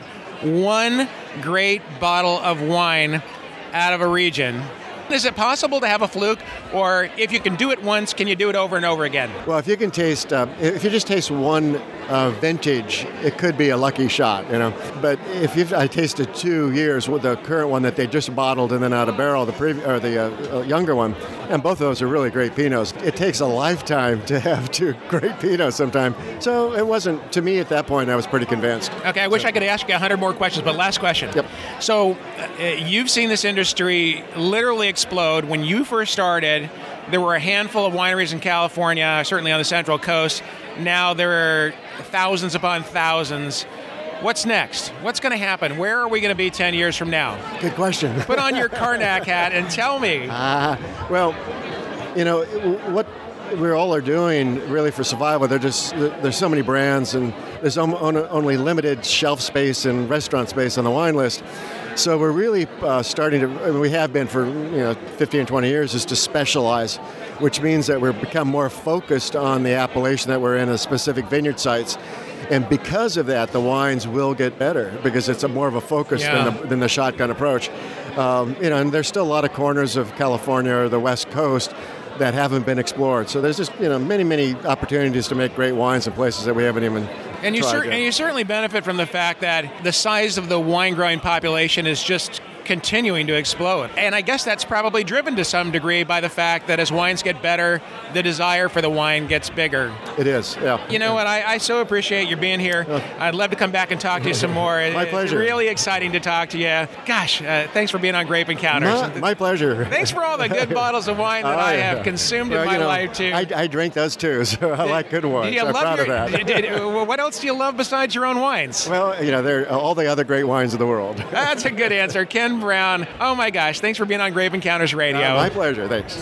one great bottle of wine out of a region, is it possible to have a fluke? Or if you can do it once, can you do it over and over again? Well, if you can taste, uh, if you just taste one uh, vintage, it could be a lucky shot, you know. But if you've, I tasted two years with the current one that they just bottled and then out of barrel, the previ- or the uh, younger one, and both of those are really great Pinots. It takes a lifetime to have two great Pinots sometimes. So it wasn't, to me at that point, I was pretty convinced. Okay, I wish I could ask you a hundred more questions, but last question. Yep. So uh, you've seen this industry literally explode. When you first started, there were a handful of wineries in California, certainly on the Central Coast. Now there are thousands upon thousands. What's next? What's going to happen? Where are we going to be ten years from now? Good question. Put on your Carnac hat and tell me. Uh, well, you know, what we all are doing really for survival, there just there's so many brands and there's only limited shelf space and restaurant space on the wine list. So we're really uh, starting to, I mean, we have been for you know fifteen, twenty years, is to specialize, which means that we've become more focused on the appellation that we're in, a specific vineyard sites. And because of that, the wines will get better because it's a more of a focus yeah. than, the, than the shotgun approach. Um, you know, and there's still a lot of corners of California or the West Coast that haven't been explored. So there's just you know many, many opportunities to make great wines in places that we haven't even and you tried cer- yet. And you certainly benefit from the fact that the size of the wine-growing population is just continuing to explode. And I guess that's probably driven to some degree by the fact that as wines get better, the desire for the wine gets bigger. It is, yeah. You know what? I, I so appreciate you being here. Oh. I'd love to come back and talk to you some more. My pleasure. It's really exciting to talk to you. Gosh, uh, thanks for being on Grape Encounters. My, my pleasure. Thanks for all the good bottles of wine that oh, I yeah. have consumed well, in my you know, life, too. I, I drink those, too, so I like good ones. Do you I'm love proud your, of that. did, did, what else do you love besides your own wines? Well, you know, they're all the other great wines of the world. That's a good answer. Ken Brown. Oh, my gosh. Thanks for being on Grape Encounters Radio. Uh, my pleasure. Thanks.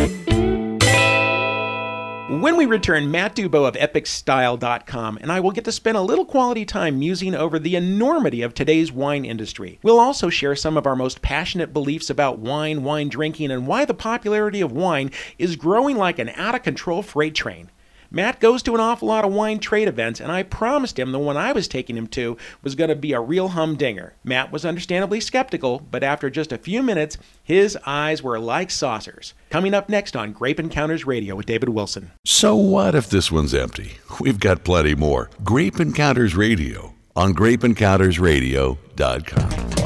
When we return, Matt Dubo of epic style dot com and I will get to spend a little quality time musing over the enormity of today's wine industry. We'll also share some of our most passionate beliefs about wine, wine drinking, and why the popularity of wine is growing like an out-of-control freight train. Matt goes to an awful lot of wine trade events, and I promised him the one I was taking him to was going to be a real humdinger. Matt was understandably skeptical, but after just a few minutes, his eyes were like saucers. Coming up next on Grape Encounters Radio with David Wilson. So what if this one's empty? We've got plenty more. Grape Encounters Radio on grape encounters radio dot com.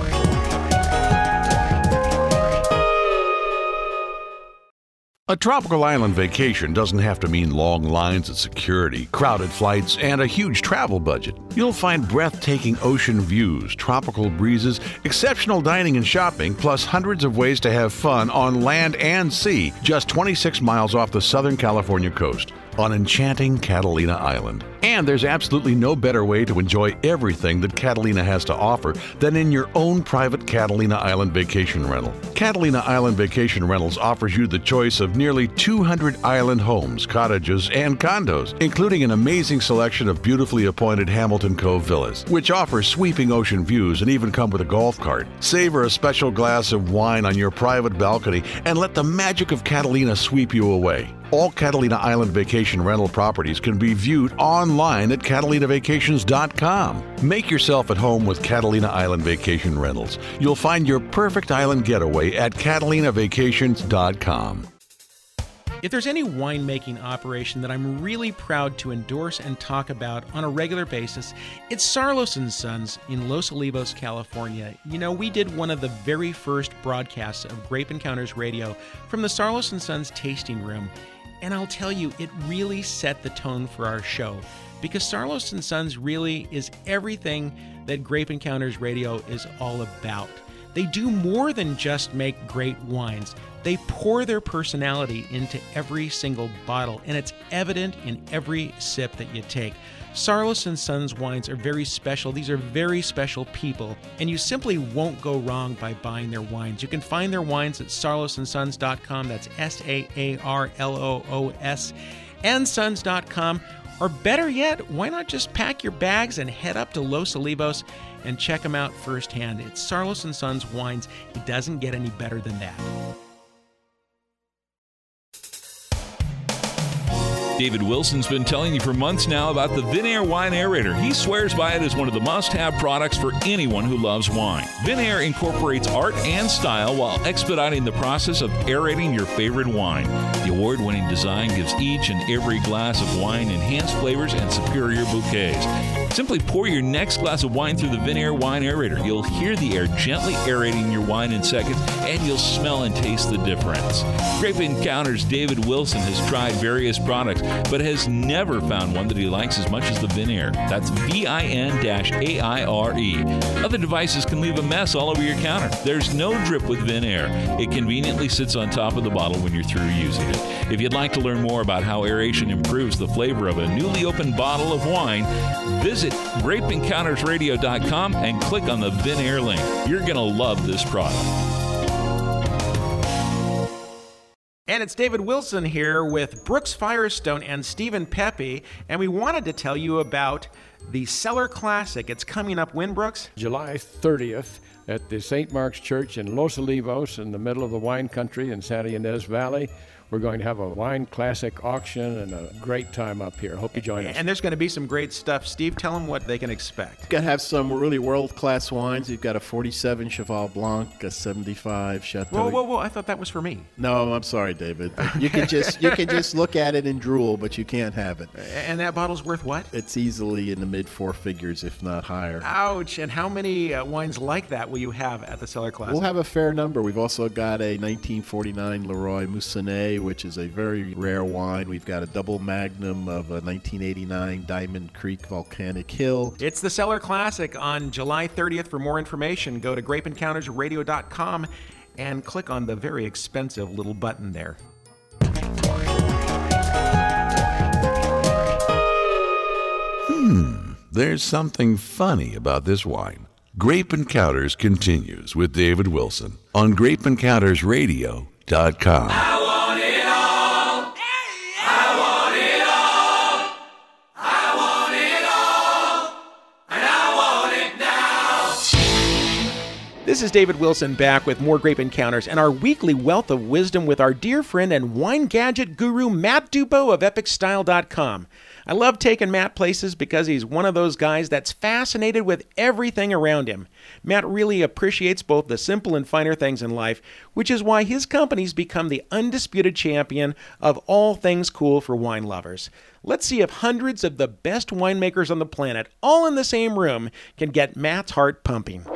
A tropical island vacation doesn't have to mean long lines at security, crowded flights, and a huge travel budget. You'll find breathtaking ocean views, tropical breezes, exceptional dining and shopping, plus hundreds of ways to have fun on land and sea, just twenty-six miles off the Southern California coast on enchanting Catalina Island. And there's absolutely no better way to enjoy everything that Catalina has to offer than in your own private Catalina Island vacation rental. Catalina Island Vacation Rentals offers you the choice of nearly two hundred island homes, cottages, and condos, including an amazing selection of beautifully appointed Hamilton Cove villas, which offer sweeping ocean views and even come with a golf cart. Savor a special glass of wine on your private balcony and let the magic of Catalina sweep you away. All Catalina Island Vacation rental properties can be viewed online at catalina vacations dot com. Make yourself at home with Catalina Island Vacation Rentals. You'll find your perfect island getaway at catalina vacations dot com. If there's any winemaking operation that I'm really proud to endorse and talk about on a regular basis, it's Sarlos and Sons in Los Olivos, California. You know, we did one of the very first broadcasts of Grape Encounters Radio from the Sarlos and Sons tasting room. And I'll tell you, it really set the tone for our show because Sarlos and Sons really is everything that Grape Encounters Radio is all about. They do more than just make great wines. They pour their personality into every single bottle, and it's evident in every sip that you take. Sarlos and Sons wines are very special. These are very special people, and you simply won't go wrong by buying their wines. You can find their wines at sarlos and sons dot com. That's S A A R L O O S and sons dot com. Or better yet, why not just pack your bags and head up to Los Olivos and check them out firsthand? It's Sarlos and Sons Wines. It doesn't get any better than that. David Wilson's been telling you for months now about the Vinair Wine Aerator. He swears by it as one of the must-have products for anyone who loves wine. Vinair incorporates art and style while expediting the process of aerating your favorite wine. The award-winning design gives each and every glass of wine enhanced flavors and superior bouquets. Simply pour your next glass of wine through the Vinair Wine Aerator. You'll hear the air gently aerating your wine in seconds, and you'll smell and taste the difference. Grape Encounters' David Wilson has tried various products, but has never found one that he likes as much as the Vinair. That's V I N A I R E. Other devices can leave a mess all over your counter. There's no drip with Vinair. It conveniently sits on top of the bottle when you're through using it. If you'd like to learn more about how aeration improves the flavor of a newly opened bottle of wine, visit grape encounters radio dot com and click on the Vinair link. You're going to love this product. And it's David Wilson here with Brooks Firestone and Stephen Pepe, and we wanted to tell you about the Cellar Classic. It's coming up when, Brooks? July thirtieth at the Saint Mark's Church in Los Olivos in the middle of the wine country in Santa Ynez Valley. We're going to have a wine classic auction and a great time up here. Hope you join us. And there's going to be some great stuff. Steve, tell them what they can expect. You've got to have some really world-class wines. You've got a forty-seven Cheval Blanc, a seventy-five Chateau. Whoa, whoa, whoa! I thought that was for me. No, I'm sorry, David. You can just you can just look at it and drool, but you can't have it. And that bottle's worth what? It's easily in the mid four figures, if not higher. Ouch! And how many uh, wines like that will you have at the Cellar Classic? We'll have a fair number. We've also got a nineteen forty-nine Leroy Moussanet, which is a very rare wine. We've got a double magnum of a nineteen eighty-nine Diamond Creek Volcanic Hill. It's the Cellar Classic on July thirtieth. For more information, go to grape encounters radio dot com and click on the very expensive little button there. Hmm, there's something funny about this wine. Grape Encounters continues with David Wilson on grape encounters radio dot com. This is David Wilson back with more Grape Encounters and our weekly wealth of wisdom with our dear friend and wine gadget guru, Matt Dubo of epic style dot com. I love taking Matt places because he's one of those guys that's fascinated with everything around him. Matt really appreciates both the simple and finer things in life, which is why his company's become the undisputed champion of all things cool for wine lovers. Let's see if hundreds of the best winemakers on the planet, all in the same room, can get Matt's heart pumping.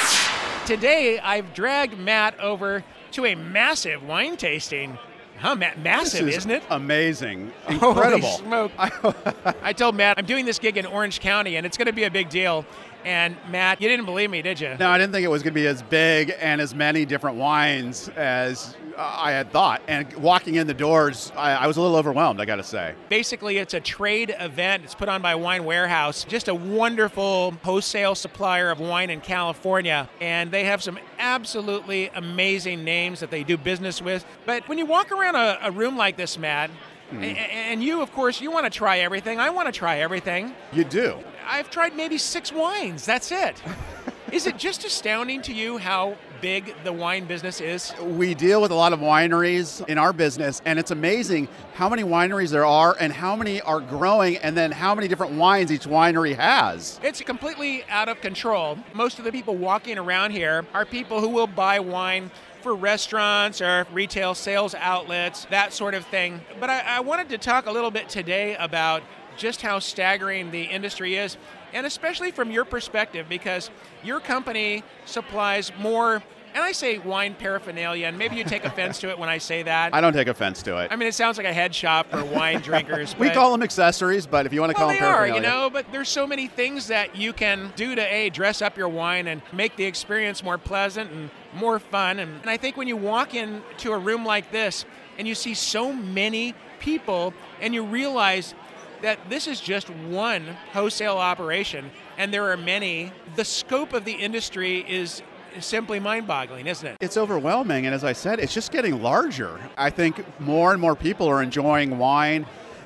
Today, I've dragged Matt over to a massive wine tasting. Huh, Matt? Massive, is isn't it? Amazing. Incredible. Holy smoke. I told Matt I'm doing this gig in Orange County, and it's going to be a big deal. And Matt, you didn't believe me, did you? No, I didn't think it was going to be as big and as many different wines as I had thought. And walking in the doors, I, I was a little overwhelmed, I got to say. Basically, it's a trade event. It's put on by Wine Warehouse, just a wonderful wholesale supplier of wine in California. And they have some absolutely amazing names that they do business with. But when you walk around a, a room like this, Matt, mm. and, and you, of course, you want to try everything. I want to try everything. You do. I've tried maybe six wines. That's it. Is it just astounding to you how big the wine business is? We deal with a lot of wineries in our business, and it's amazing how many wineries there are and how many are growing, and then how many different wines each winery has. It's completely out of control. Most of the people walking around here are people who will buy wine for restaurants or retail sales outlets, that sort of thing. But I, I wanted to talk a little bit today about just how staggering the industry is, and especially from your perspective, because your company supplies more, and I say wine paraphernalia, and maybe you take offense to it when I say that. I don't take offense to it. I mean, it sounds like a head shop for wine drinkers. We but, call them accessories, but if you want to well, call them they paraphernalia. are, you know, but there's so many things that you can do to, A, dress up your wine and make the experience more pleasant and more fun. And, and I think when you walk into a room like this and you see so many people and you realize that this is just one wholesale operation, and there are many. The scope of the industry is simply mind-boggling, isn't it? It's overwhelming, and as I said, it's just getting larger. I think more and more people are enjoying wine,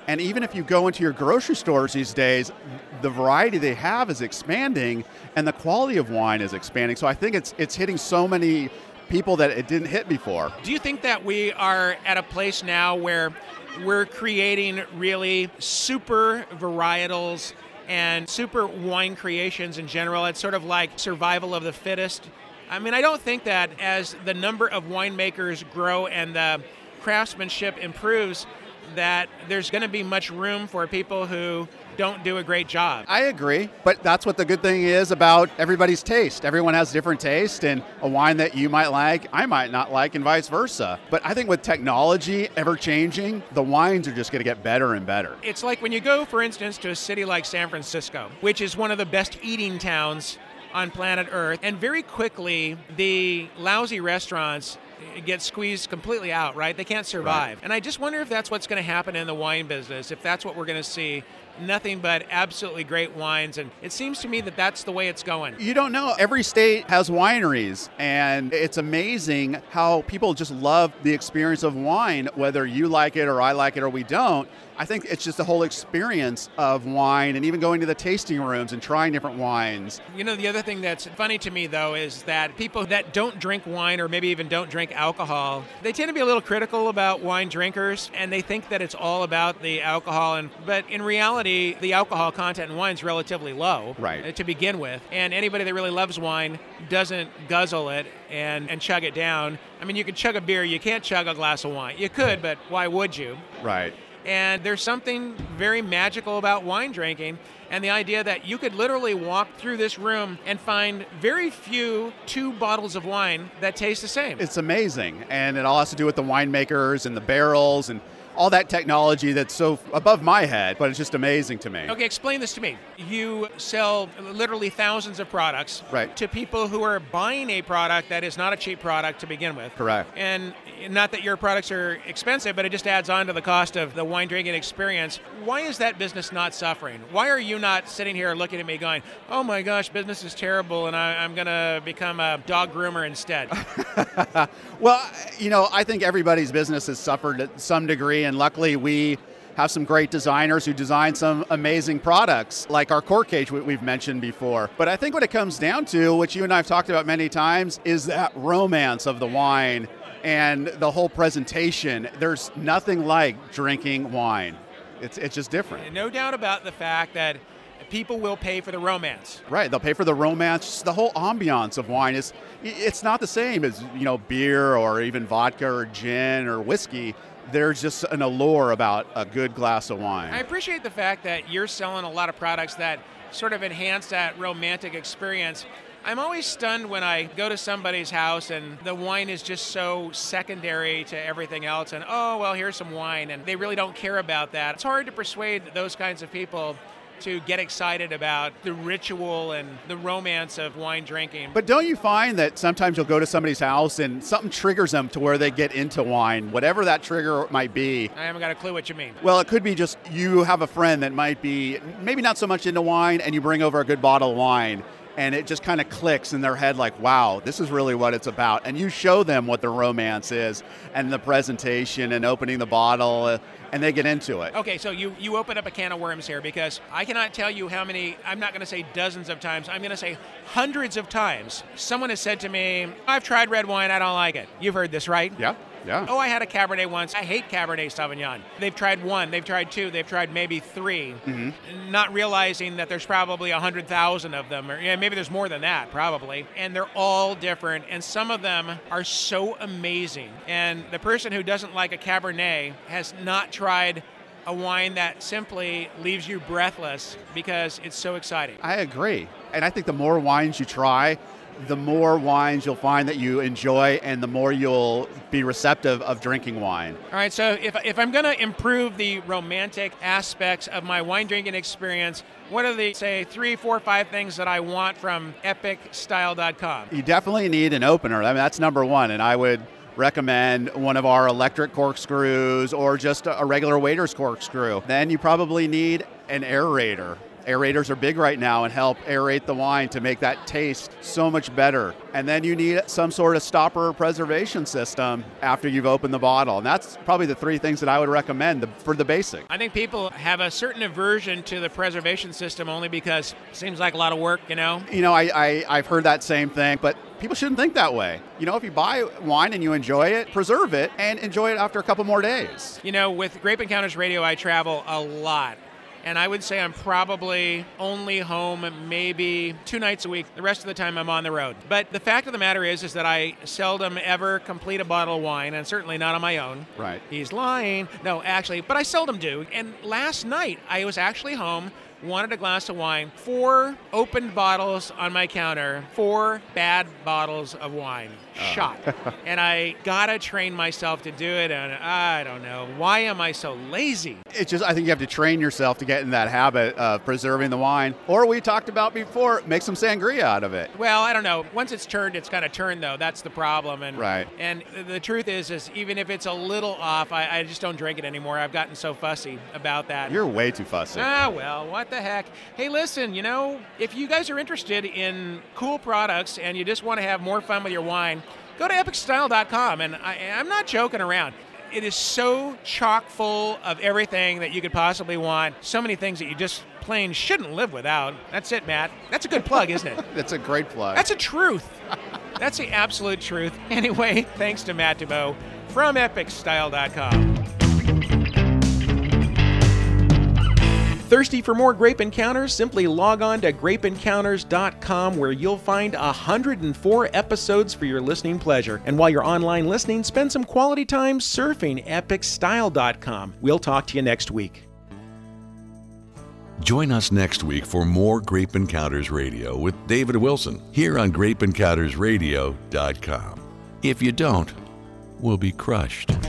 And even if you go into your grocery stores these days, the variety they have is expanding and the quality of wine is expanding. So I think it's it's hitting so many people that it didn't hit before. Do you think that we are at a place now where we're creating really super varietals and super wine creations in general? It's sort of like survival of the fittest. I mean, I don't think that as the number of winemakers grow and the craftsmanship improves, that there's going to be much room for people who don't do a great job. I agree, but that's what the good thing is about everybody's taste. Everyone has different taste, and a wine that you might like, I might not like, and vice versa. But I think with technology ever changing, the wines are just going to get better and better. It's like when you go, for instance, to a city like San Francisco, which is one of the best eating towns on planet Earth, and very quickly the lousy restaurants get squeezed completely out, right? They can't survive. Right. And I just wonder if that's what's going to happen in the wine business, if that's what we're going to see. Nothing but absolutely great wines, and it seems to me that that's the way it's going. You don't know. Every state has wineries, and it's amazing how people just love the experience of wine, whether you like it or I like it or we don't. I think it's just the whole experience of wine, and even going to the tasting rooms and trying different wines. You know, the other thing that's funny to me, though, is that people that don't drink wine or maybe even don't drink alcohol, they tend to be a little critical about wine drinkers, and they think that it's all about the alcohol. And but in reality, the alcohol content in wine is relatively low, right, to begin with. And anybody that really loves wine doesn't guzzle it and, and chug it down. I mean, you can chug a beer, you can't chug a glass of wine. You could, but why would you? Right. And there's something very magical about wine drinking, and the idea that you could literally walk through this room and find very few two bottles of wine that taste the same. It's amazing, and it all has to do with the winemakers and the barrels and all that technology that's so above my head, but it's just amazing to me. Okay, explain this to me. You sell literally thousands of products, right, to people who are buying a product that is not a cheap product to begin with. Correct. And not that your products are expensive, but it just adds on to the cost of the wine drinking experience. Why is that business not suffering? Why are you not sitting here looking at me going, oh my gosh, business is terrible and I, I'm going to become a dog groomer instead? Well, you know, I think everybody's business has suffered to some degree, and luckily we have some great designers who design some amazing products, like our cork cage we've mentioned before. But I think what it comes down to, which you and I have talked about many times, is that romance of the wine and the whole presentation. There's nothing like drinking wine. It's it's just different. No doubt about the fact that people will pay for the romance. Right, they'll pay for the romance. The whole ambiance of wine is, it's not the same as, you know, beer or even vodka or gin or whiskey. There's just an allure about a good glass of wine. I appreciate the fact that you're selling a lot of products that sort of enhance that romantic experience. I'm always stunned when I go to somebody's house and the wine is just so secondary to everything else, and oh, well, here's some wine, and they really don't care about that. It's hard to persuade those kinds of people to get excited about the ritual and the romance of wine drinking. But don't you find that sometimes you'll go to somebody's house and something triggers them to where they get into wine, whatever that trigger might be? I haven't got a clue what you mean. Well, it could be just you have a friend that might be maybe not so much into wine, and you bring over a good bottle of wine, and it just kind of clicks in their head like, wow, this is really what it's about. And you show them what the romance is and the presentation and opening the bottle, uh, and they get into it. Okay, so you, you open up a can of worms here, because I cannot tell you how many, I'm not going to say dozens of times, I'm going to say hundreds of times, someone has said to me, I've tried red wine, I don't like it. You've heard this, right? Yeah. Yeah. Oh, I had a Cabernet once. I hate Cabernet Sauvignon. They've tried one, they've tried two, they've tried maybe three, mm-hmm. not realizing that there's probably one hundred thousand of them, or yeah, maybe there's more than that, probably. And they're all different, and some of them are so amazing. And the person who doesn't like a Cabernet has not tried a wine that simply leaves you breathless because it's so exciting. I agree. And I think the more wines you try, the more wines you'll find that you enjoy, and the more you'll be receptive of drinking wine. All right, so if, if I'm going to improve the romantic aspects of my wine drinking experience, what are the, say, three, four, five things that I want from epic style dot com? You definitely need an opener. I mean, that's number one, and I would recommend one of our electric corkscrews or just a regular waiter's corkscrew. Then you probably need an aerator. Aerators are big right now and help aerate the wine to make that taste so much better. And then you need some sort of stopper or preservation system after you've opened the bottle. And that's probably the three things that I would recommend for the basic. I think people have a certain aversion to the preservation system only because it seems like a lot of work, you know? You know, I, I, I've heard that same thing, but people shouldn't think that way. You know, if you buy wine and you enjoy it, preserve it and enjoy it after a couple more days. You know, with Grape Encounters Radio, I travel a lot. And I would say I'm probably only home maybe two nights a week. The rest of the time I'm on the road. But the fact of the matter is, is that I seldom ever complete a bottle of wine, and certainly not on my own. Right. He's lying. No, actually, but I seldom do. And last night I was actually home, wanted a glass of wine, four opened bottles on my counter, four bad bottles of wine. Shot. And I gotta train myself to do it, and I don't know. Why am I so lazy? It's just, I think you have to train yourself to get in that habit of preserving the wine. Or we talked about before, make some sangria out of it. Well, I don't know. Once it's turned, it's gonna turn, though. That's the problem. And, right. And the truth is, is even if it's a little off, I, I just don't drink it anymore. I've gotten so fussy about that. You're way too fussy. Ah, well, what the heck. Hey, listen, you know, if you guys are interested in cool products and you just want to have more fun with your wine, go to epic style dot com, and I, I'm not joking around. It is so chock full of everything that you could possibly want. So many things that you just plain shouldn't live without. That's it, Matt. That's a good plug, isn't it? That's a great plug. That's a truth. That's the absolute truth. Anyway, thanks to Matt Dubeau from epic style dot com. Thirsty for more Grape Encounters? Simply log on to grape encounters dot com, where you'll find one hundred four episodes for your listening pleasure. And while you're online listening, spend some quality time surfing epic style dot com. We'll talk to you next week. Join us next week for more Grape Encounters Radio with David Wilson here on grape encounters radio dot com. If you don't, we'll be crushed.